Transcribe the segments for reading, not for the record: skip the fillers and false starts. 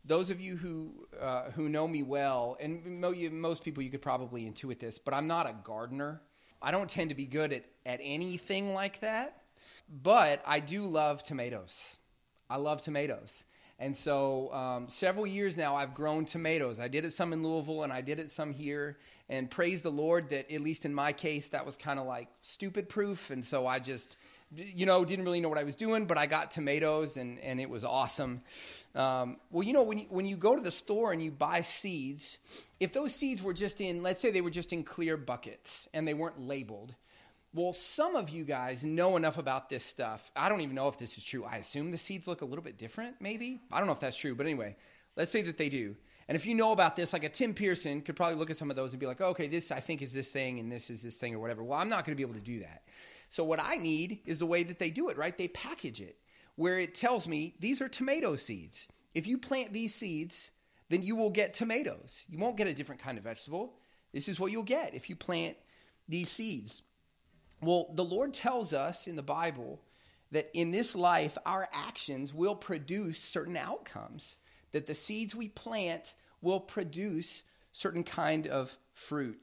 those of you who know me well, and most people, you could probably intuit this, but I'm not a gardener. I don't tend to be good at anything like that, but I do love tomatoes. I love tomatoes. And so several years now, I've grown tomatoes. I did it some in Louisville, and I did it some here. And praise the Lord that, at least in my case, that was kind of like stupid proof. And so I just, didn't really know what I was doing, but I got tomatoes, and it was awesome. When you go to the store and you buy seeds, if those seeds were just in, let's say they were just in clear buckets and they weren't labeled, well, some of you guys know enough about this stuff. I don't even know if this is true. I assume the seeds look a little bit different, maybe. I don't know if that's true, but anyway, let's say that they do. And if you know about this, like a Tim Pearson could probably look at some of those and be like, oh, okay, this I think is this thing and this is this thing or whatever. Well, I'm not going to be able to do that. So what I need is the way that they do it, right? They package it where it tells me these are tomato seeds. If you plant these seeds, then you will get tomatoes. You won't get a different kind of vegetable. This is what you'll get if you plant these seeds. Well, the Lord tells us in the Bible that in this life, our actions will produce certain outcomes, that the seeds we plant will produce certain kind of fruit.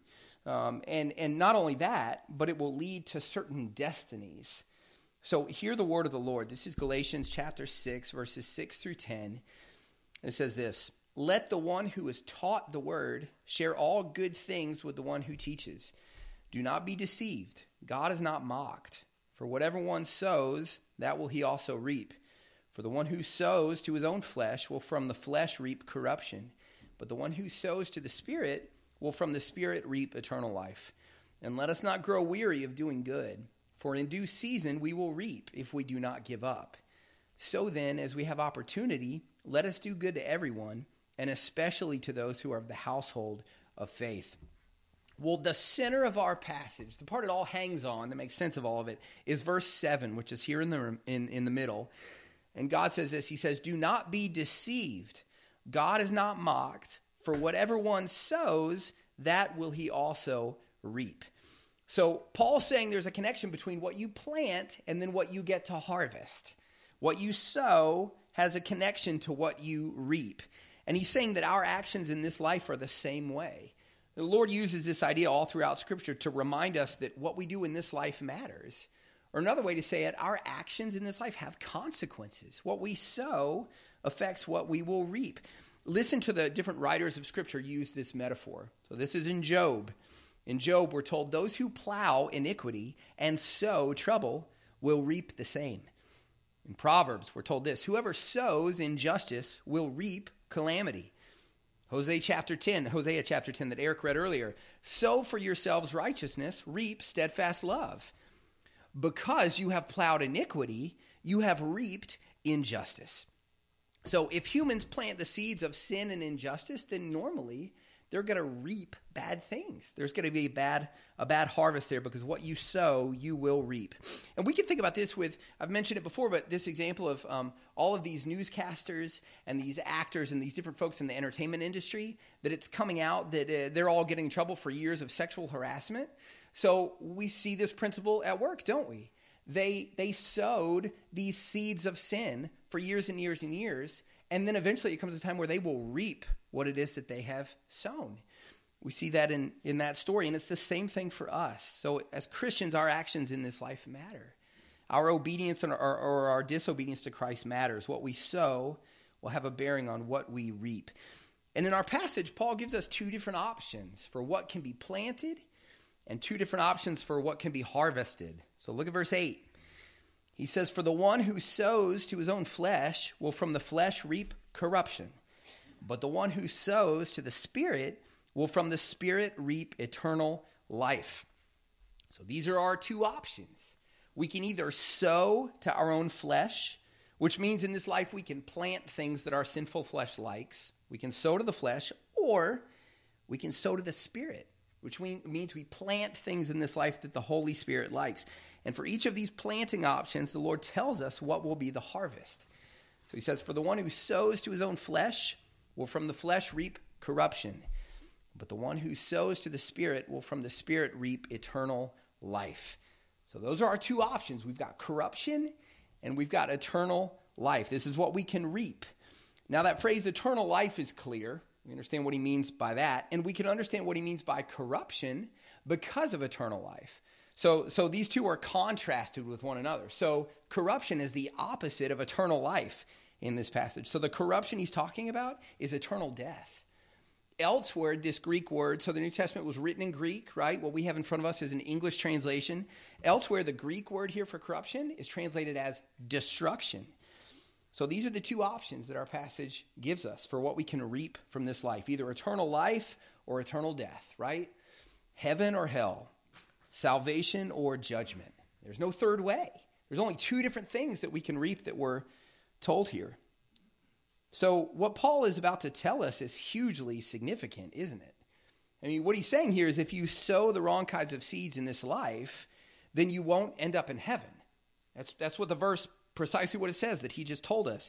And not only that, but it will lead to certain destinies. So hear the word of the Lord. This is Galatians chapter 6, verses 6 through 10. It says this, "Let the one who is taught the word share all good things with the one who teaches. Do not be deceived. God is not mocked. For whatever one sows, that will he also reap. For the one who sows to his own flesh will from the flesh reap corruption. But the one who sows to the Spirit will from the Spirit reap eternal life. And let us not grow weary of doing good, for in due season we will reap if we do not give up. So then, as we have opportunity, let us do good to everyone, and especially to those who are of the household of faith." Well, the center of our passage, the part it all hangs on that makes sense of all of it, is verse 7, which is here in the middle. And God says this, he says, "Do not be deceived. God is not mocked. For whatever one sows, that will he also reap." So Paul's saying there's a connection between what you plant and then what you get to harvest. What you sow has a connection to what you reap. And he's saying that our actions in this life are the same way. The Lord uses this idea all throughout Scripture to remind us that what we do in this life matters. Or another way to say it, our actions in this life have consequences. What we sow affects what we will reap. Listen to the different writers of Scripture use this metaphor. So this is in Job. In Job, we're told those who plow iniquity and sow trouble will reap the same. In Proverbs, we're told this, whoever sows injustice will reap calamity. Hosea chapter 10 that Eric read earlier. Sow for yourselves righteousness, reap steadfast love. Because you have plowed iniquity, you have reaped injustice. So if humans plant the seeds of sin and injustice, then normally they're going to reap bad things. There's going to be a bad harvest there because what you sow, you will reap. And we can think about this with, I've mentioned it before, but this example of all of these newscasters and these actors and these different folks in the entertainment industry, that it's coming out that they're all getting in trouble for years of sexual harassment. So we see this principle at work, don't we? They sowed these seeds of sin for years and years and years, and then eventually it comes a time where they will reap what it is that they have sown. We see that in that story, and it's the same thing for us. So as Christians, our actions in this life matter. Our obedience or our disobedience to Christ matters. What we sow will have a bearing on what we reap. And in our passage, Paul gives us two different options for what can be planted and two different options for what can be harvested. So look at verse 8. He says, "For the one who sows to his own flesh will from the flesh reap corruption. But the one who sows to the Spirit will from the Spirit reap eternal life." So these are our two options. We can either sow to our own flesh, which means in this life we can plant things that our sinful flesh likes. We can sow to the flesh, or we can sow to the Spirit, which means we plant things in this life that the Holy Spirit likes. And for each of these planting options, the Lord tells us what will be the harvest. So he says, "For the one who sows to his own flesh will from the flesh reap corruption. But the one who sows to the Spirit will from the Spirit reap eternal life." So those are our two options. We've got corruption and we've got eternal life. This is what we can reap. Now that phrase eternal life is clear. We understand what he means by that, and we can understand what he means by corruption because of eternal life. So these two are contrasted with one another. So corruption is the opposite of eternal life in this passage. So the corruption he's talking about is eternal death. Elsewhere, this Greek word, so the New Testament was written in Greek, right? What we have in front of us is an English translation. Elsewhere, the Greek word here for corruption is translated as destruction. So these are the two options that our passage gives us for what we can reap from this life, either eternal life or eternal death, right? Heaven or hell, salvation or judgment. There's no third way. There's only two different things that we can reap that we're told here. So what Paul is about to tell us is hugely significant, isn't it? I mean, what he's saying here is if you sow the wrong kinds of seeds in this life, then you won't end up in heaven. That's what the verse, precisely what it says that he just told us.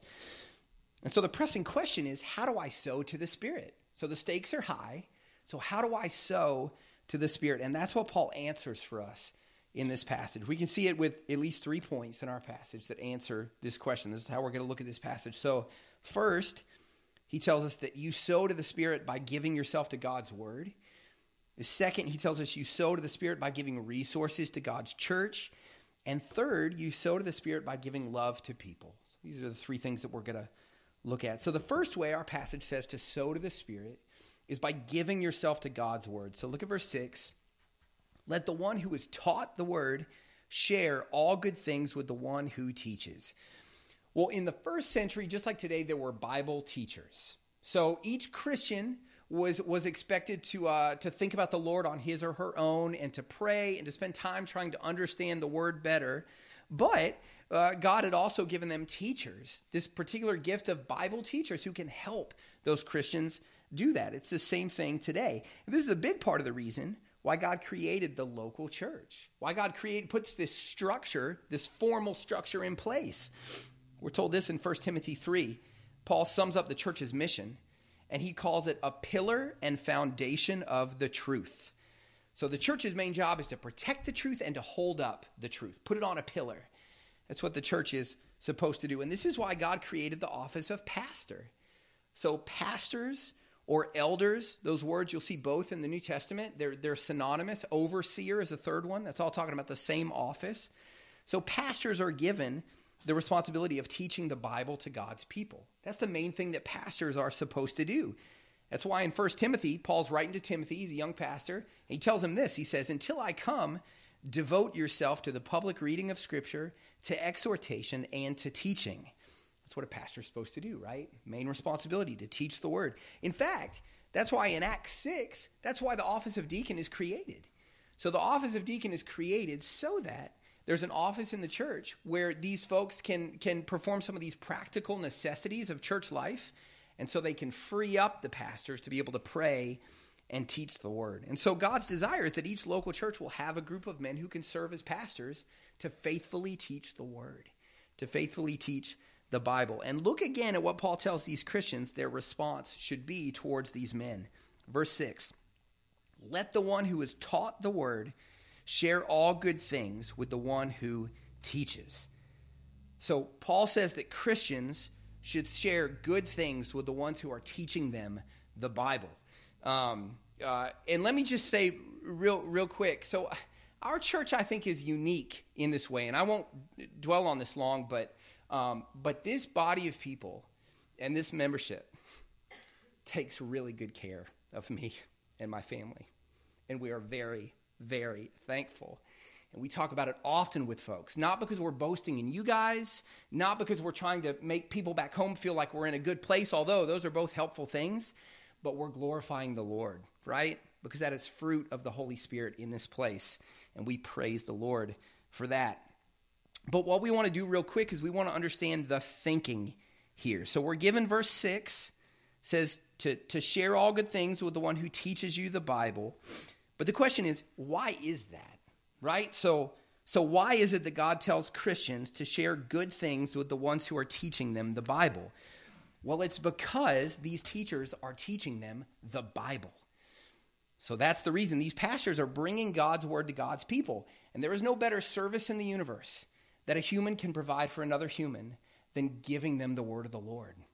And so the pressing question is, how do I sow to the Spirit? So the stakes are high. So how do I sow to the Spirit? And that's what Paul answers for us in this passage. We can see it with at least 3 points in our passage that answer this question. This is how we're going to look at this passage. So first, he tells us that you sow to the Spirit by giving yourself to God's word. The second, he tells us you sow to the Spirit by giving resources to God's church. And third, you sow to the Spirit by giving love to people. So these are the 3 things that we're going to look at. So the first way our passage says to sow to the Spirit is by giving yourself to God's word. So look at verse 6. Let the one who is taught the word share all good things with the one who teaches. Well, in the first century, just like today, there were Bible teachers. So each Christian was expected to think about the Lord on his or her own and to pray and to spend time trying to understand the word better. But God had also given them teachers, this particular gift of Bible teachers who can help those Christians do that. It's the same thing today. And this is a big part of the reason why God created the local church, why God puts this structure, this formal structure in place. We're told this in 1 Timothy 3. Paul sums up the church's mission, and he calls it a pillar and foundation of the truth. So the church's main job is to protect the truth and to hold up the truth, put it on a pillar. That's what the church is supposed to do. And this is why God created the office of pastor. So pastors or elders, those words you'll see both in the New Testament, they're synonymous. Overseer is a third one. That's all talking about the same office. So pastors are given the responsibility of teaching the Bible to God's people. That's the main thing that pastors are supposed to do. That's why in 1 Timothy, Paul's writing to Timothy, he's a young pastor, and he tells him this. He says, until I come, devote yourself to the public reading of Scripture, to exhortation, and to teaching. That's what a pastor's supposed to do, right? Main responsibility, to teach the word. In fact, that's why in Acts 6, that's why the office of deacon is created. So the office of deacon is created so that there's an office in the church where these folks can perform some of these practical necessities of church life, and so they can free up the pastors to be able to pray and teach the word. And so God's desire is that each local church will have a group of men who can serve as pastors to faithfully teach the word, to faithfully teach the Bible. And look again at what Paul tells these Christians their response should be towards these men. Verse 6, let the one who is taught the word share all good things with the one who teaches. So Paul says that Christians should share good things with the ones who are teaching them the Bible. And let me just say real quick. So our church, I think, is unique in this way. And I won't dwell on this long, but this body of people and this membership takes really good care of me and my family. And we are very, very thankful. And we talk about it often with folks, not because we're boasting in you guys, not because we're trying to make people back home feel like we're in a good place, although those are both helpful things, but we're glorifying the Lord, right? Because that is fruit of the Holy Spirit in this place, and we praise the Lord for that. But what we want to do real quick is we want to understand the thinking here. So we're given verse 6, says to share all good things with the one who teaches you the Bible. But the question is, why is that? Right? So why is it that God tells Christians to share good things with the ones who are teaching them the Bible? Well, it's because these teachers are teaching them the Bible. So that's the reason. These pastors are bringing God's word to God's people. And there is no better service in the universe that a human can provide for another human than giving them the word of the Lord.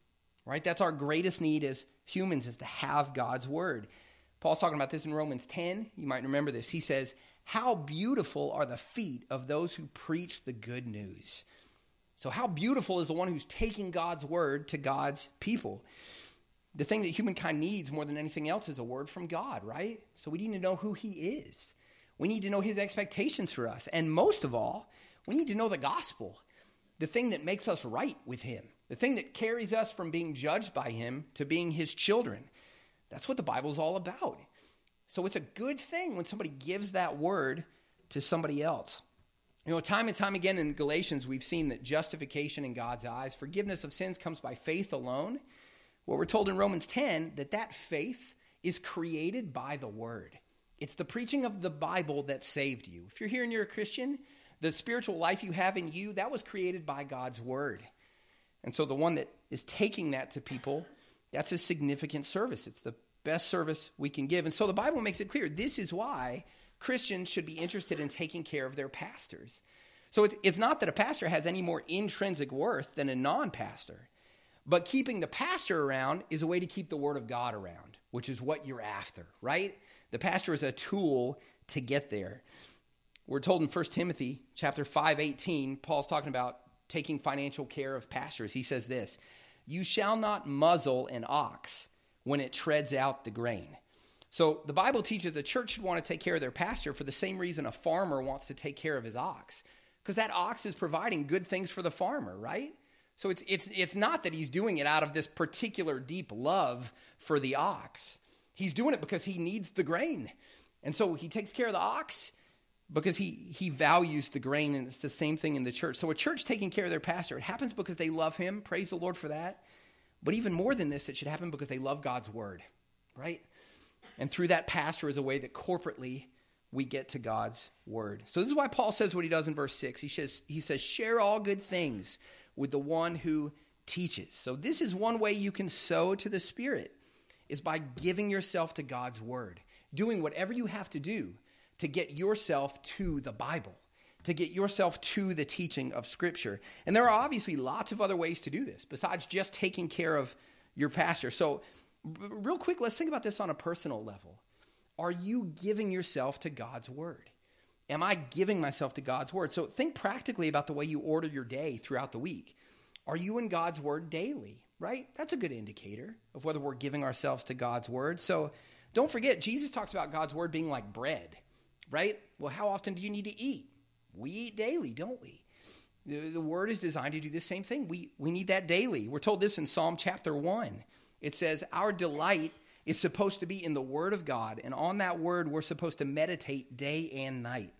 right? That's our greatest need as humans, is to have God's word. Paul's talking about this in Romans 10. You might remember this. He says, how beautiful are the feet of those who preach the good news. So how beautiful is the one who's taking God's word to God's people? The thing that humankind needs more than anything else is a word from God, right? So we need to know who he is. We need to know his expectations for us. And most of all, we need to know the gospel, the thing that makes us right with him, the thing that carries us from being judged by him to being his children. That's what the Bible's all about. So it's a good thing when somebody gives that word to somebody else. You know, time and time again in Galatians, we've seen that justification in God's eyes, forgiveness of sins comes by faith alone. Well, we're told in Romans 10 that faith is created by the word. It's the preaching of the Bible that saved you. If you're here and you're a Christian, the spiritual life you have in you, that was created by God's word. And so the one that is taking that to people, that's a significant service. It's the best service we can give. And so the Bible makes it clear. This is why Christians should be interested in taking care of their pastors. So it's not that a pastor has any more intrinsic worth than a non-pastor. But keeping the pastor around is a way to keep the word of God around, which is what you're after, right? The pastor is a tool to get there. We're told in 1 Timothy chapter 5:18, Paul's talking about taking financial care of pastors. He says this, you shall not muzzle an ox when it treads out the grain. So the Bible teaches a church should want to take care of their pastor for the same reason a farmer wants to take care of his ox, because that ox is providing good things for the farmer, right? So it's not that he's doing it out of this particular deep love for the ox. He's doing it because he needs the grain. And so he takes care of the ox because he values the grain, and it's the same thing in the church. So a church taking care of their pastor, it happens because they love him. Praise the Lord for that. But even more than this, it should happen because they love God's word, right? And through that pastor is a way that corporately we get to God's word. So this is why Paul says what he does in verse 6. He says, share all good things with the one who teaches. So this is one way you can sow to the Spirit, is by giving yourself to God's word, doing whatever you have to do to get yourself to the Bible, to get yourself to the teaching of Scripture. And there are obviously lots of other ways to do this besides just taking care of your pastor. So real quick, let's think about this on a personal level. Are you giving yourself to God's word? Am I giving myself to God's word? So think practically about the way you order your day throughout the week. Are you in God's word daily, right? That's a good indicator of whether we're giving ourselves to God's word. So don't forget, Jesus talks about God's word being like bread, right? Well, how often do you need to eat? We eat daily, don't we? The word is designed to do the same thing. We need that daily. We're told this in Psalm chapter 1. It says, our delight is supposed to be in the word of God, and on that word we're supposed to meditate day and night.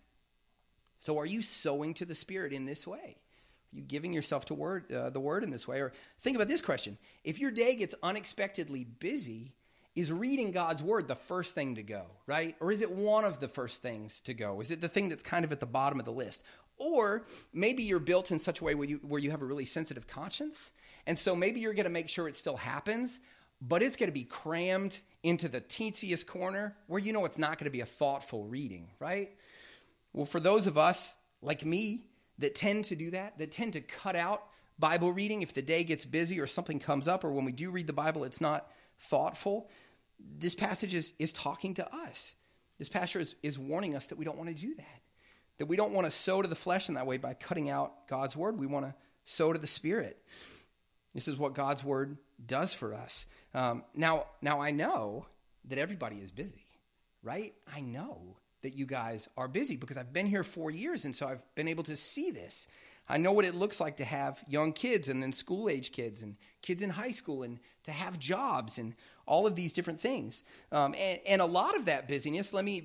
So are you sowing to the Spirit in this way? Are you giving yourself to the word in this way? Or think about this question. If your day gets unexpectedly busy, is reading God's word the first thing to go, right? Or is it one of the first things to go? Is it the thing that's kind of at the bottom of the list? Or maybe you're built in such a way where you have a really sensitive conscience, and so maybe you're going to make sure it still happens, but it's going to be crammed into the teensiest corner where you know it's not going to be a thoughtful reading, right? Well, for those of us, like me, that tend to do that tend to cut out Bible reading if the day gets busy or something comes up, or when we do read the Bible, it's not thoughtful, this passage is talking to us. This passage is warning us that we don't want to do that we don't want to sow to the flesh in that way by cutting out God's word. We want to sow to the Spirit. This is what God's word does for us. Now I know that everybody is busy, right? I know that you guys are busy because I've been here 4 years, and so I've been able to see this. I know what it looks like to have young kids and then school-age kids and kids in high school and to have jobs and all of these different things. And a lot of that busyness, let me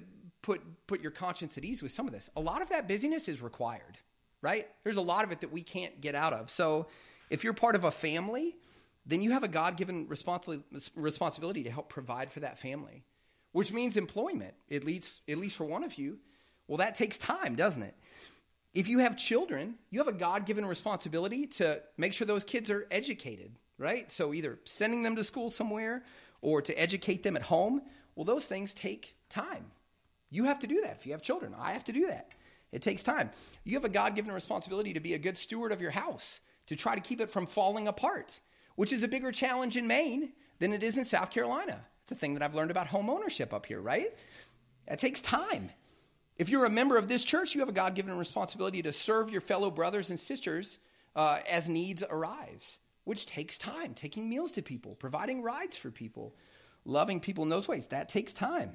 put your conscience at ease with some of this. A lot of that busyness is required, right? There's a lot of it that we can't get out of. So if you're part of a family, then you have a God-given responsibility to help provide for that family, which means employment, at least for one of you. Well, that takes time, doesn't it? If you have children, you have a God-given responsibility to make sure those kids are educated, right? So either sending them to school somewhere or to educate them at home. Well, those things take time. You have to do that if you have children. I have to do that. It takes time. You have a God-given responsibility to be a good steward of your house, to try to keep it from falling apart, which is a bigger challenge in Maine than it is in South Carolina. It's a thing that I've learned about home ownership up here, right? It takes time. If you're a member of this church, you have a God-given responsibility to serve your fellow brothers and sisters as needs arise, which takes time. Taking meals to people, providing rides for people, loving people in those ways, that takes time.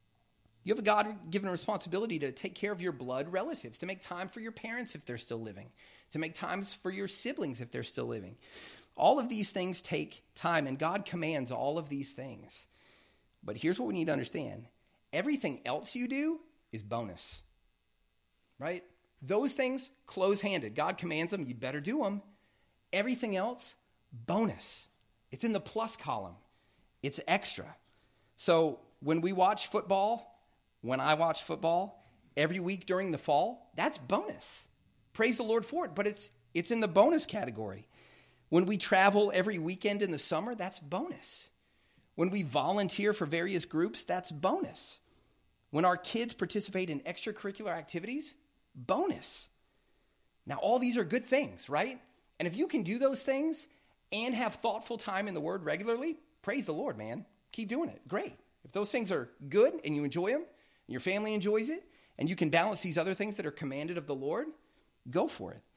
You have a God-given responsibility to take care of your blood relatives, to make time for your parents if they're still living, to make times for your siblings if they're still living. All of these things take time, and God commands all of these things. But here's what we need to understand. Everything else you do is bonus, right? Those things, close-handed. God commands them, you'd better do them. Everything else, bonus. It's in the plus column. It's extra. So when we watch football, when I watch football, every week during the fall, that's bonus. Praise the Lord for it, but it's in the bonus category. When we travel every weekend in the summer, that's bonus. When we volunteer for various groups, that's bonus. When our kids participate in extracurricular activities, bonus. Now, all these are good things, right? And if you can do those things and have thoughtful time in the Word regularly, praise the Lord, man. Keep doing it. Great. If those things are good and you enjoy them, and your family enjoys it, and you can balance these other things that are commanded of the Lord, go for it.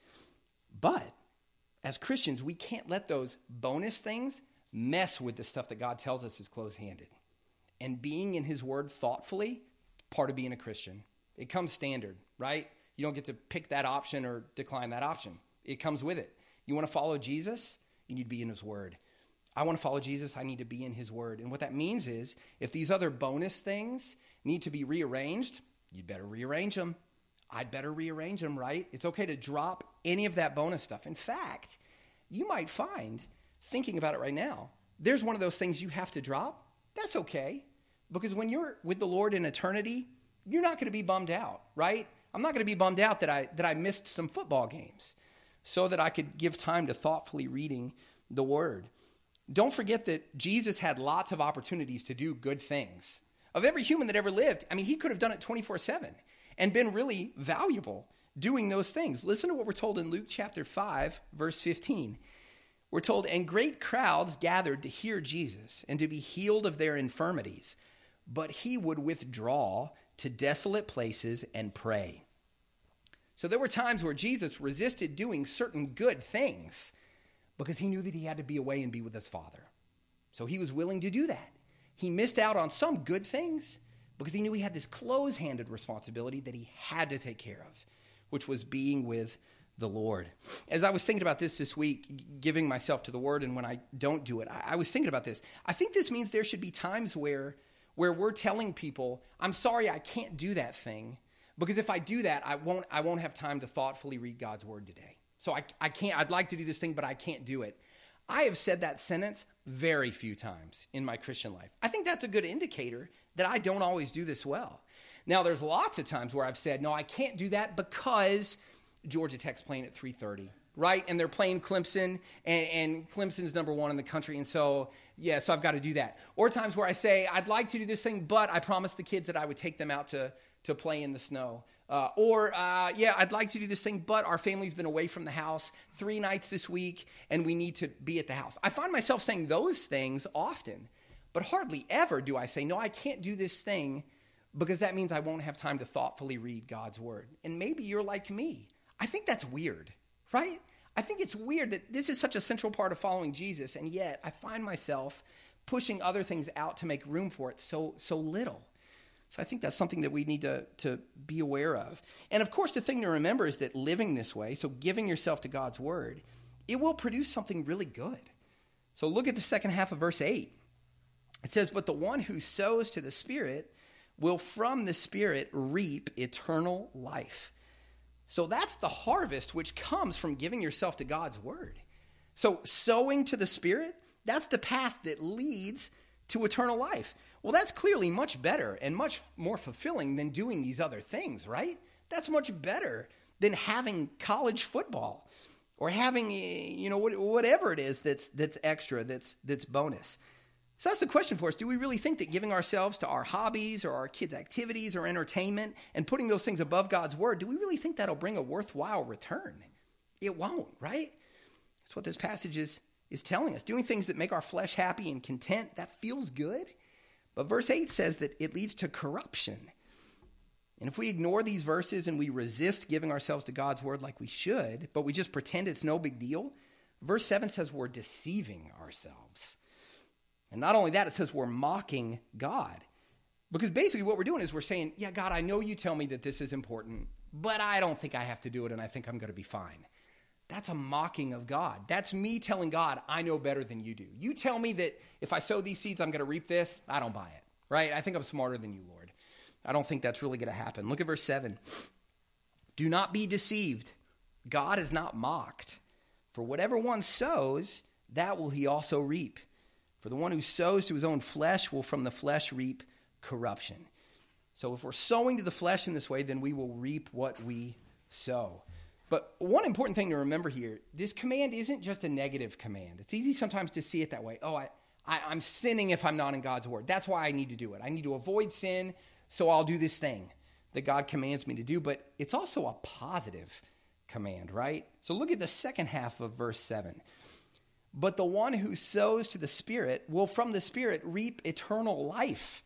But as Christians, we can't let those bonus things mess with the stuff that God tells us is close-handed. And being in his word thoughtfully, part of being a Christian. It comes standard, right? You don't get to pick that option or decline that option. It comes with it. You want to follow Jesus? You need to be in his word. I want to follow Jesus. I need to be in his word. And what that means is if these other bonus things need to be rearranged, you'd better rearrange them. I'd better rearrange them, right? It's okay to drop any of that bonus stuff. In fact, you might find, thinking about it right now, there's one of those things you have to drop. That's okay. Because when you're with the Lord in eternity, you're not going to be bummed out, right? I'm not going to be bummed out that I missed some football games so that I could give time to thoughtfully reading the word. Don't forget that Jesus had lots of opportunities to do good things. Of every human that ever lived, I mean, he could have done it 24/7 and been really valuable doing those things. Listen to what we're told in Luke chapter 5, verse 15. We're told, and great crowds gathered to hear Jesus and to be healed of their infirmities, but he would withdraw to desolate places and pray. So there were times where Jesus resisted doing certain good things because he knew that he had to be away and be with his Father. So he was willing to do that. He missed out on some good things because he knew he had this close-handed responsibility that he had to take care of, which was being with the Lord. As I was thinking about this week, giving myself to the word, and when I don't do it, I was thinking about this. I think this means there should be times where we're telling people, I'm sorry I can't do that thing, because if I do that, I won't have time to thoughtfully read God's word today. So I can't, I'd like to do this thing, but I can't do it. I have said that sentence very few times in my Christian life. I think that's a good indicator that I don't always do this well. Now, there's lots of times where I've said, no, I can't do that because Georgia Tech's playing at 3:30, right? And they're playing Clemson, and Clemson's number one in the country, and so I've got to do that. Or times where I say, I'd like to do this thing, but I promised the kids that I would take them out to play in the snow. I'd like to do this thing, but our family's been away from the house 3 nights this week, and we need to be at the house. I find myself saying those things often, but hardly ever do I say, no, I can't do this thing because that means I won't have time to thoughtfully read God's word. And maybe you're like me. I think that's weird, right? I think it's weird that this is such a central part of following Jesus, and yet I find myself pushing other things out to make room for it so little. So I think that's something that we need to be aware of. And of course, the thing to remember is that living this way, so giving yourself to God's word, it will produce something really good. So look at the second half of verse 8. It says, but the one who sows to the Spirit will from the Spirit reap eternal life. So that's the harvest which comes from giving yourself to God's word. So sowing to the Spirit, that's the path that leads to eternal life. Well, that's clearly much better and much more fulfilling than doing these other things, right? That's much better than having college football or having, whatever it is that's extra, that's bonus. So that's the question for us. Do we really think that giving ourselves to our hobbies or our kids' activities or entertainment and putting those things above God's word, do we really think that'll bring a worthwhile return? It won't, right? That's what this passage is is telling us. Doing things that make our flesh happy and content, that feels good. But verse 8 says that it leads to corruption. And if we ignore these verses and we resist giving ourselves to God's word like we should, but we just pretend it's no big deal, verse 7 says we're deceiving ourselves. And not only that, it says we're mocking God. Because basically what we're doing is we're saying, yeah, God, I know you tell me that this is important, but I don't think I have to do it, and I think I'm going to be fine. That's a mocking of God. That's me telling God, I know better than you do. You tell me that if I sow these seeds, I'm going to reap this. I don't buy it, right? I think I'm smarter than you, Lord. I don't think that's really going to happen. Look at verse 7. Do not be deceived. God is not mocked. For whatever one sows, that will he also reap. For the one who sows to his own flesh will from the flesh reap corruption. So if we're sowing to the flesh in this way, then we will reap what we sow. But one important thing to remember here, this command isn't just a negative command. It's easy sometimes to see it that way. Oh, I'm sinning if I'm not in God's word. That's why I need to do it. I need to avoid sin, so I'll do this thing that God commands me to do. But it's also a positive command, right? So look at the second half of verse 7. But the one who sows to the Spirit will from the Spirit reap eternal life.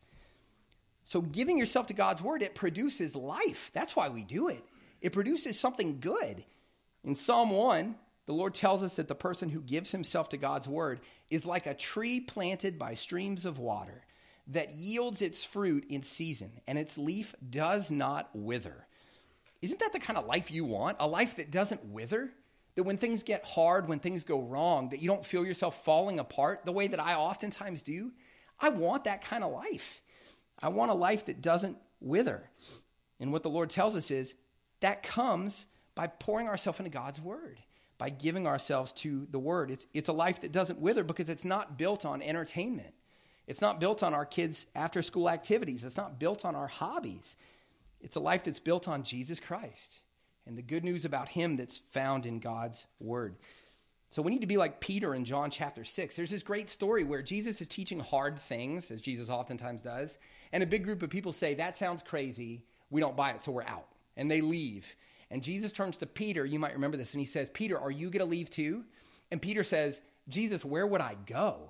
So giving yourself to God's word, it produces life. That's why we do it. It produces something good. In Psalm 1, the Lord tells us that the person who gives himself to God's word is like a tree planted by streams of water that yields its fruit in season, and its leaf does not wither. Isn't that the kind of life you want? A life that doesn't wither? That when things get hard, when things go wrong, that you don't feel yourself falling apart the way that I oftentimes do? I want that kind of life. I want a life that doesn't wither. And what the Lord tells us is that comes by pouring ourselves into God's word, by giving ourselves to the word. It's a life that doesn't wither because it's not built on entertainment. It's not built on our kids' after-school activities. It's not built on our hobbies. It's a life that's built on Jesus Christ and the good news about him that's found in God's word. So we need to be like Peter in John chapter 6. There's this great story where Jesus is teaching hard things, as Jesus oftentimes does, and a big group of people say, that sounds crazy, we don't buy it, so we're out. And they leave. And Jesus turns to Peter, you might remember this, and he says, Peter, are you going to leave too? And Peter says, Jesus, where would I go?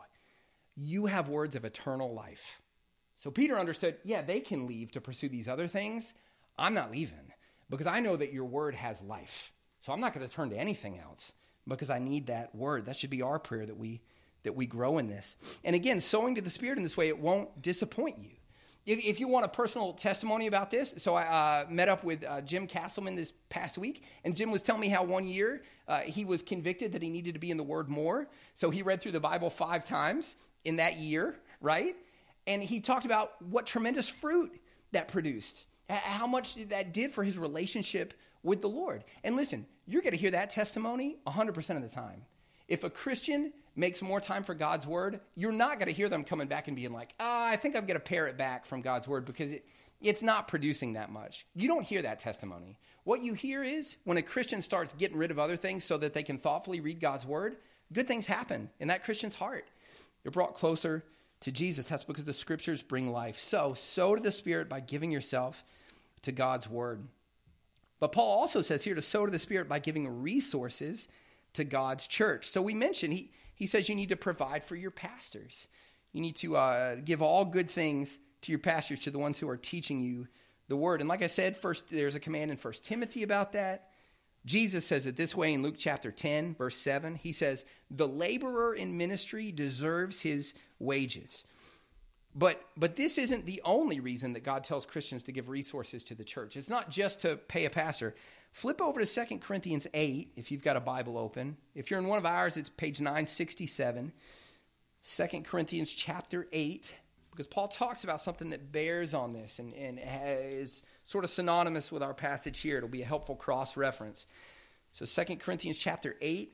You have words of eternal life. So Peter understood, yeah, they can leave to pursue these other things. I'm not leaving because I know that your word has life. So I'm not going to turn to anything else because I need that word. That should be our prayer, that we grow in this. And again, sowing to the Spirit in this way, it won't disappoint you. If you want a personal testimony about this, so I met up with Jim Castleman this past week, and Jim was telling me how one year he was convicted that he needed to be in the Word more. So he read through the Bible 5 times in that year, right? And he talked about what tremendous fruit that produced, how much that did for his relationship with the Lord. And listen, you're going to hear that testimony 100% of the time. If a Christian makes more time for God's word, you're not going to hear them coming back and being like, I think I'm going to pare it back from God's word because it's not producing that much. You don't hear that testimony. What you hear is when a Christian starts getting rid of other things so that they can thoughtfully read God's word, good things happen in that Christian's heart. You're brought closer to Jesus. That's because the scriptures bring life. So sow to the Spirit by giving yourself to God's word. But Paul also says here to sow to the Spirit by giving resources to God's church. So we mentioned, he says you need to provide for your pastors. You need to give all good things to your pastors, to the ones who are teaching you the word. And like I said, first there's a command in 1 Timothy about that. Jesus says it this way in Luke chapter 10, verse 7. He says, the laborer in ministry deserves his wages. But this isn't the only reason that God tells Christians to give resources to the church. It's not just to pay a pastor. Flip over to 2 Corinthians 8, if you've got a Bible open. If you're in one of ours, it's page 967. 2 Corinthians chapter 8, because Paul talks about something that bears on this and is sort of synonymous with our passage here. It'll be a helpful cross-reference. So 2 Corinthians chapter 8,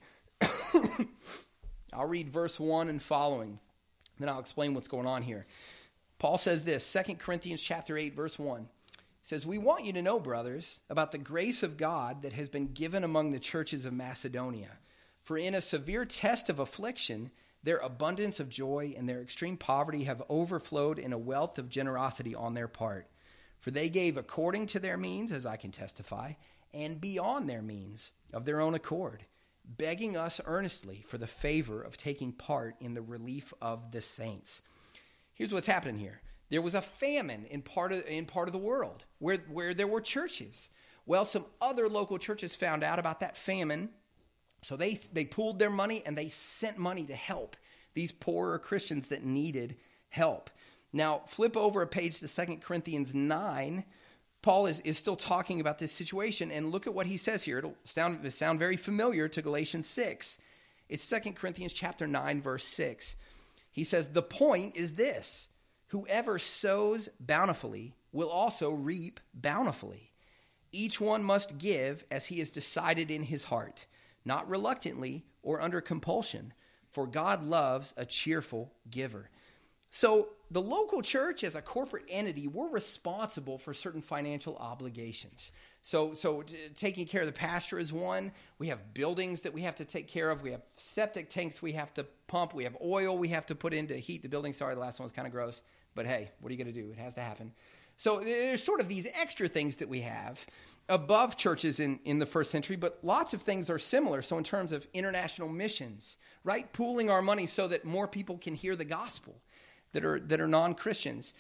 I'll read verse 1 and following. Then I'll explain what's going on here. Paul says this, 2 Corinthians chapter 8, verse 1. It says, we want you to know, brothers, about the grace of God that has been given among the churches of Macedonia. For in a severe test of affliction, their abundance of joy and their extreme poverty have overflowed in a wealth of generosity on their part. For they gave according to their means, as I can testify, and beyond their means, of their own accord, begging us earnestly for the favor of taking part in the relief of the saints. Here's what's happening here. There was a famine in part of the world where there were churches. Well, some other local churches found out about that famine, so they pooled their money and they sent money to help these poorer Christians that needed help. Now, flip over a page to 2 Corinthians 9. Paul is still talking about this situation, and look at what he says here. It'll sound very familiar to Galatians 6. It's 2 Corinthians chapter 9, verse 6. He says, "The point is this, whoever sows bountifully will also reap bountifully. Each one must give as he has decided in his heart, not reluctantly or under compulsion, for God loves a cheerful giver." So the local church as a corporate entity, we're responsible for certain financial obligations. So taking care of the pastor is one. We have buildings that we have to take care of. We have septic tanks we have to pump. We have oil we have to put in to heat the building. Sorry, the last one was kind of gross. But hey, what are you going to do? It has to happen. So there's sort of these extra things that we have above churches in the first century, but lots of things are similar. So in terms of international missions, right? Pooling our money so that more people can hear the gospel that are non-Christians,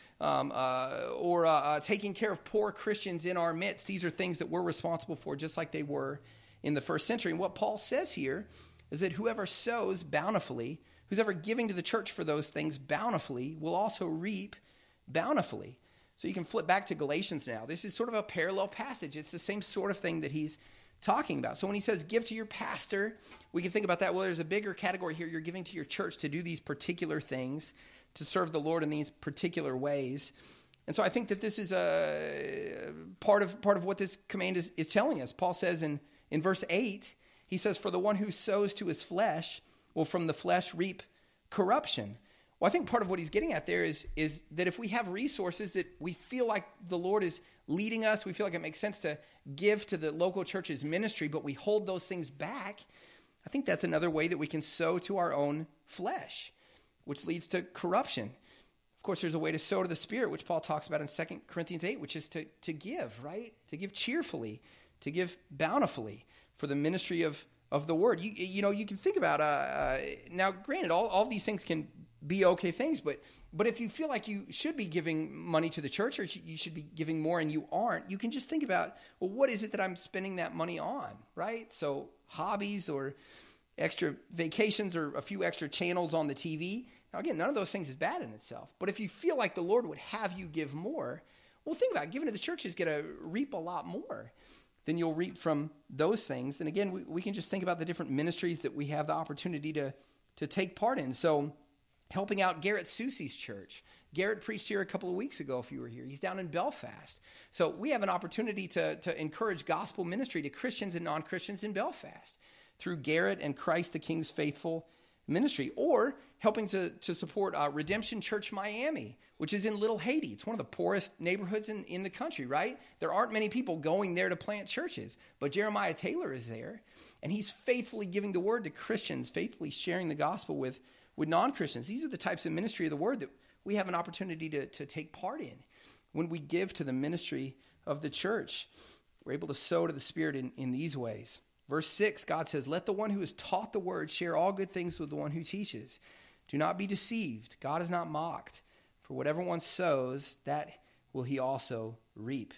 or taking care of poor Christians in our midst. These are things that we're responsible for, just like they were in the first century. And what Paul says here is that whoever sows bountifully, who's ever giving to the church for those things bountifully, will also reap bountifully. So you can flip back to Galatians now. This is sort of a parallel passage. It's the same sort of thing that he's talking about. So when he says give to your pastor, we can think about that. Well, there's a bigger category here. You're giving to your church to do these particular things, to serve the Lord in these particular ways. And so I think that this is a part of what this command is telling us. Paul says in verse 8, he says, "For the one who sows to his flesh will from the flesh reap corruption." Well, I think part of what he's getting at there is that if we have resources that we feel like the Lord is leading us, we feel like it makes sense to give to the local church's ministry, but we hold those things back, I think that's another way that we can sow to our own flesh, which leads to corruption. Of course, there's a way to sow to the Spirit, which Paul talks about in 2 Corinthians 8, which is to give, right? To give cheerfully, to give bountifully for the ministry of the word. You can think about, now granted, all these things can be okay things, but if you feel like you should be giving money to the church, or you should be giving more and you aren't, you can just think about, well, what is it that I'm spending that money on, right? So hobbies or extra vacations or a few extra channels on the TV. Now, again, none of those things is bad in itself. But if you feel like the Lord would have you give more, well, think about it. Giving to the church is going to reap a lot more than you'll reap from those things. And again, we can just think about the different ministries that we have the opportunity to take part in. So helping out Garrett Susie's church. Garrett preached here a couple of weeks ago if you were here. He's down in Belfast. So we have an opportunity to encourage gospel ministry to Christians and non-Christians in Belfast through Garrett and Christ the King's Faithful ministry, or helping to support Redemption Church Miami, which is in Little Haiti. It's one of the poorest neighborhoods in the country, right? There aren't many people going there to plant churches, but Jeremiah Taylor is there, and he's faithfully giving the word to Christians, faithfully sharing the gospel with non-Christians. These are the types of ministry of the word that we have an opportunity to take part in. When we give to the ministry of the church, we're able to sow to the Spirit in these ways. Verse 6, God says, "Let the one who is taught the word share all good things with the one who teaches. Do not be deceived. God is not mocked. For whatever one sows, that will he also reap."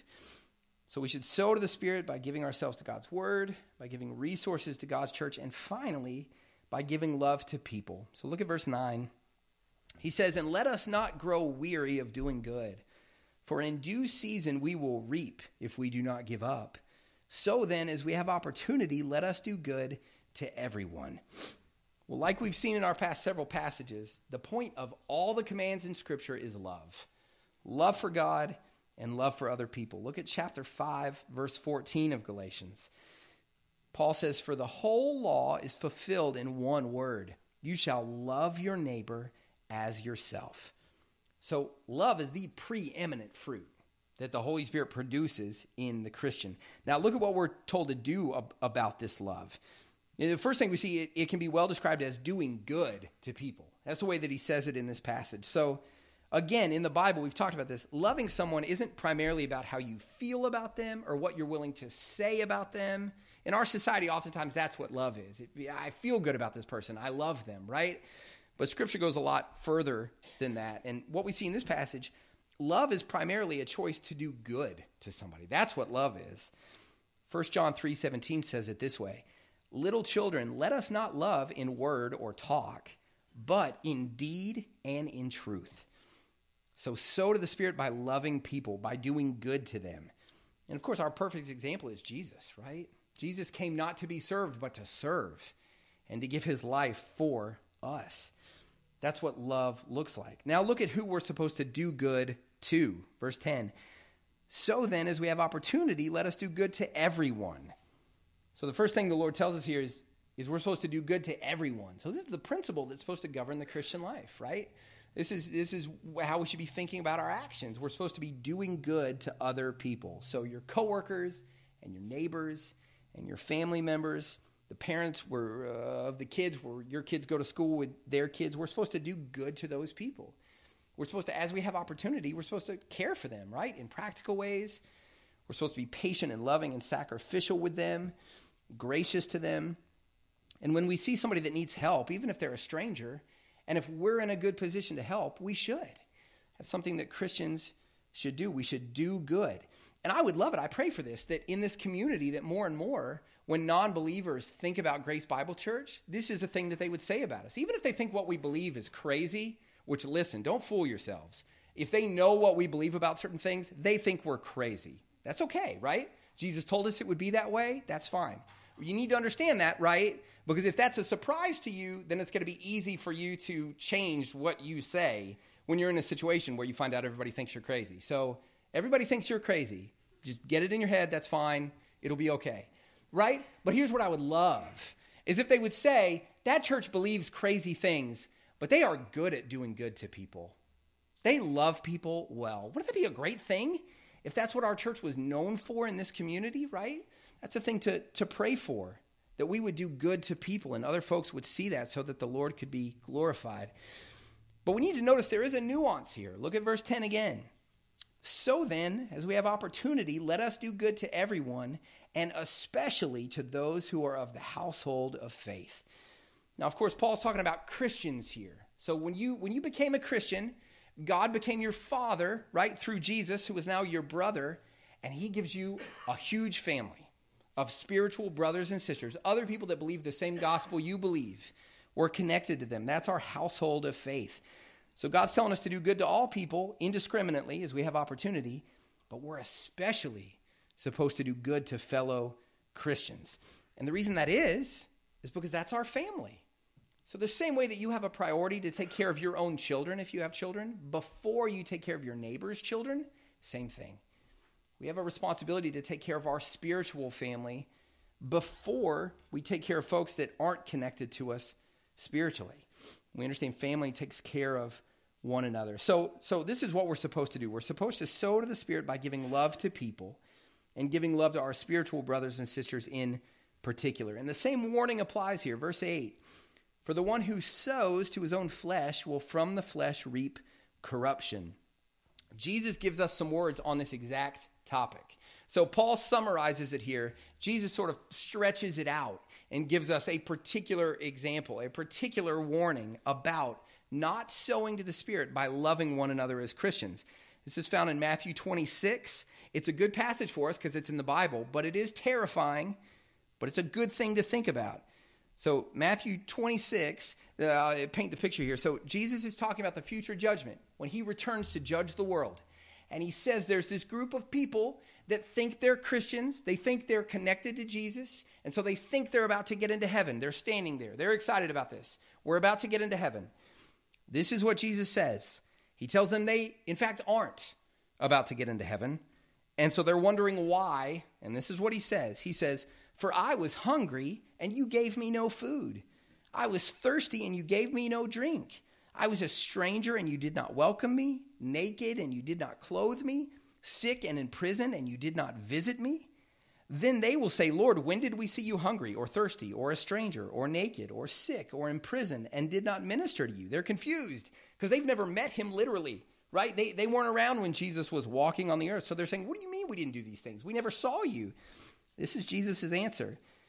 So we should sow to the Spirit by giving ourselves to God's word, by giving resources to God's church, and finally, by giving love to people. So look at verse 9. He says, "And let us not grow weary of doing good, for in due season we will reap if we do not give up. So then, as we have opportunity, let us do good to everyone." Well, like we've seen in our past several passages, the point of all the commands in Scripture is love. Love for God and love for other people. Look at chapter 5, verse 14 of Galatians. Paul says, "For the whole law is fulfilled in one word. You shall love your neighbor as yourself." So love is the preeminent fruit that the Holy Spirit produces in the Christian. Now look at what we're told to do about this love. The first thing we see, it can be well described as doing good to people. That's the way that he says it in this passage. So again, in the Bible, we've talked about this. Loving someone isn't primarily about how you feel about them or what you're willing to say about them. in our society, oftentimes that's what love is. I feel good about this person. I love them, right? But Scripture goes a lot further than that. And what we see in this passage, love is primarily a choice to do good to somebody. That's what love is. 1 John 3:17 says it this way, "Little children, let us not love in word or talk, but in deed and in truth. So sow to the Spirit by loving people, by doing good to them." And of course, our perfect example is Jesus, right? Jesus came not to be served, but to serve and to give his life for us. That's what love looks like. Now look at who we're supposed to do good to. Verse 10, "So then, as we have opportunity, let us do good to everyone." So the first thing the Lord tells us here is we're supposed to do good to everyone. So this is the principle that's supposed to govern the Christian life, right? This is how we should be thinking about our actions. We're supposed to be doing good to other people. So your coworkers and your neighbors and your family members, the parents of the kids where your kids go to school with their kids, we're supposed to do good to those people. We're supposed to, as we have opportunity, we're supposed to care for them, right? In practical ways. We're supposed to be patient and loving and sacrificial with them, gracious to them. And when we see somebody that needs help, even if they're a stranger, and if we're in a good position to help, we should. That's something that Christians should do. We should do good. And I would love it. I pray for this, that in this community, that more and more, when non-believers think about Grace Bible Church, this is a thing that they would say about us. Even if they think what we believe is crazy, which, listen, don't fool yourselves. If they know what we believe about certain things, they think we're crazy. That's okay, right? Jesus told us it would be that way. That's fine. You need to understand that, right? Because if that's a surprise to you, then it's going to be easy for you to change what you say when you're in a situation where you find out everybody thinks you're crazy. So everybody thinks you're crazy. Just get it in your head. That's fine. It'll be okay, right? But here's what I would love, is if they would say, that church believes crazy things, but they are good at doing good to people. They love people well. Wouldn't that be a great thing if that's what our church was known for in this community, right? That's a thing to pray for, that we would do good to people and other folks would see that so that the Lord could be glorified. But we need to notice there is a nuance here. Look at verse 10 again. "So then, as we have opportunity, let us do good to everyone, and especially to those who are of the household of faith." Now, of course, Paul's talking about Christians here. So when you became a Christian, God became your father, right, through Jesus, who is now your brother, and he gives you a huge family of spiritual brothers and sisters, other people that believe the same gospel you believe. We're connected to them. That's our household of faith. So God's telling us to do good to all people indiscriminately as we have opportunity, but we're especially supposed to do good to fellow Christians. And the reason that is because that's our family. So the same way that you have a priority to take care of your own children, if you have children, before you take care of your neighbor's children, same thing. We have a responsibility to take care of our spiritual family before we take care of folks that aren't connected to us spiritually. We understand family takes care of one another. So this is what we're supposed to do. We're supposed to sow to the Spirit by giving love to people and giving love to our spiritual brothers and sisters in particular. And the same warning applies here. Verse 8, "For the one who sows to his own flesh will from the flesh reap corruption." Jesus gives us some words on this exact topic. So Paul summarizes it here. Jesus sort of stretches it out and gives us a particular example, a particular warning about not sowing to the Spirit by loving one another as Christians. This is found in Matthew 26. It's a good passage for us because it's in the Bible, but it is terrifying, but it's a good thing to think about. So Matthew 26, paint the picture here. So Jesus is talking about the future judgment when he returns to judge the world. And he says there's this group of people that think they're Christians. They think they're connected to Jesus. And so they think they're about to get into heaven. They're standing there. They're excited about this. We're about to get into heaven. This is what Jesus says. He tells them they, in fact, aren't about to get into heaven. And so they're wondering why. And this is what he says. He says, "For I was hungry, and you gave me no food. I was thirsty, and you gave me no drink. I was a stranger, and you did not welcome me, naked, and you did not clothe me, sick and in prison, and you did not visit me." Then they will say, "Lord, when did we see you hungry or thirsty or a stranger or naked or sick or in prison and did not minister to you?" They're confused because they've never met him literally, right? They weren't around when Jesus was walking on the earth. So they're saying, "What do you mean we didn't do these things? We never saw you." This is Jesus' answer.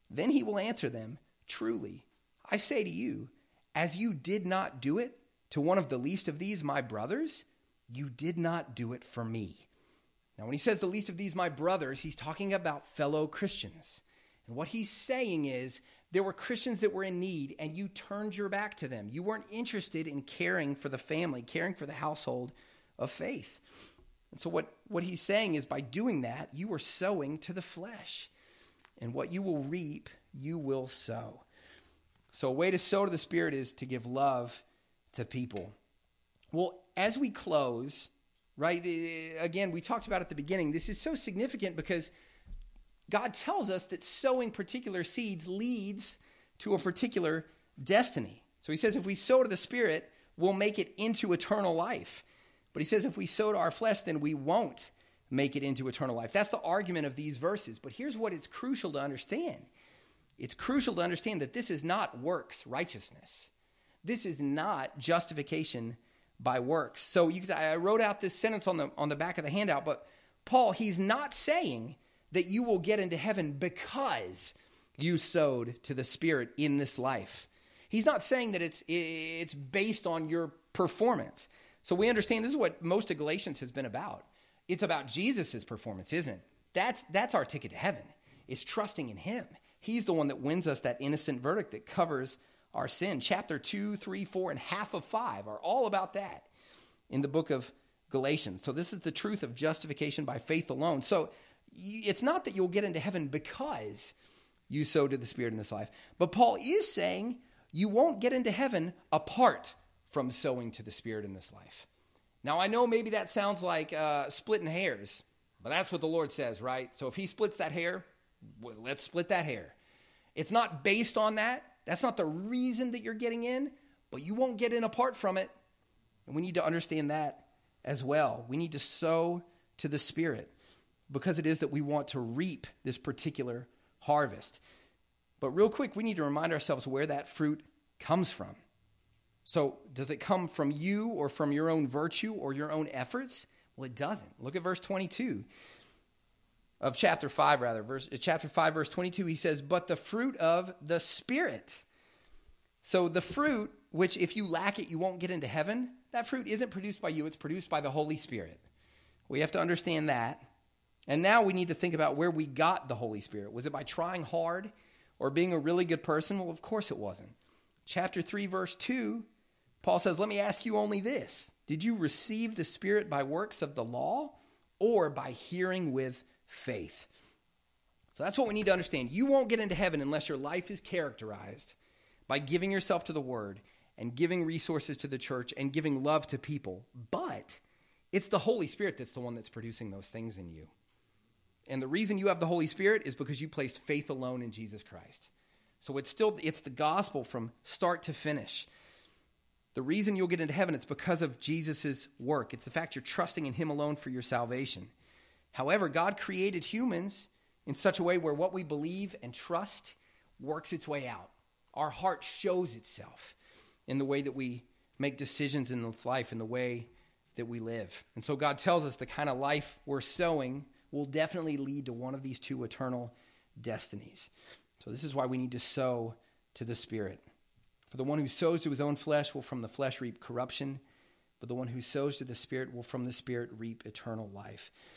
Then he will answer them, truly, I say to you, as you did not do it to one of the least of these my brothers, you did not do it for me. Now, when he says the least of these my brothers, he's talking about fellow Christians. And what he's saying is there were Christians that were in need, and you turned your back to them. You weren't interested in caring for the family, caring for the household of faith. And so what he's saying is by doing that, you are sowing to the flesh. And what you will reap, you will sow. So a way to sow to the Spirit is to give love to people. Well, as we close, right, again, we talked about at the beginning, this is so significant because God tells us that sowing particular seeds leads to a particular destiny. So he says if we sow to the Spirit, we'll make it into eternal life. But he says if we sow to our flesh, then we won't make it into eternal life. That's the argument of these verses. But here's what it's crucial to understand. It's crucial to understand that this is not works righteousness. This is not justification by works. So I wrote out this sentence on the back of the handout, but Paul, he's not saying that you will get into heaven because you sowed to the Spirit in this life. He's not saying that it's based on your performance. So we understand this is what most of Galatians has been about. It's about Jesus' performance, isn't it? That's our ticket to heaven. It's trusting in him. He's the one that wins us that innocent verdict that covers our sin. Chapter 2, 3, 4, and half of 5 are all about that in the book of Galatians. So this is the truth of justification by faith alone. So it's not that you'll get into heaven because you sow to the Spirit in this life. But Paul is saying you won't get into heaven apart from sowing to the Spirit in this life. Now, I know maybe that sounds like splitting hairs, but that's what the Lord says, right? So if he splits that hair, well, let's split that hair. It's not based on that. That's not the reason that you're getting in, but you won't get in apart from it. And we need to understand that as well. We need to sow to the Spirit because it is that we want to reap this particular harvest. But real quick, we need to remind ourselves where that fruit comes from. So does it come from you or from your own virtue or your own efforts? Well, it doesn't. Look at verse 22 of chapter 5, chapter 5, verse 22, he says, but the fruit of the Spirit. So the fruit, which if you lack it, you won't get into heaven, that fruit isn't produced by you, it's produced by the Holy Spirit. We have to understand that. And now we need to think about where we got the Holy Spirit. Was it by trying hard or being a really good person? Well, of course it wasn't. Chapter 3, verse 2, Paul says, let me ask you only this. Did you receive the Spirit by works of the law or by hearing with faith? So that's what we need to understand. You won't get into heaven unless your life is characterized by giving yourself to the Word and giving resources to the church and giving love to people. But it's the Holy Spirit that's the one that's producing those things in you. And the reason you have the Holy Spirit is because you placed faith alone in Jesus Christ. So it's the gospel from start to finish. The reason you'll get into heaven, it's because of Jesus' work. It's the fact you're trusting in him alone for your salvation. However, God created humans in such a way where what we believe and trust works its way out. Our heart shows itself in the way that we make decisions in this life, in the way that we live. And so God tells us the kind of life we're sowing will definitely lead to one of these two eternal destinies. So this is why we need to sow to the Spirit. For the one who sows to his own flesh will from the flesh reap corruption, but the one who sows to the Spirit will from the Spirit reap eternal life.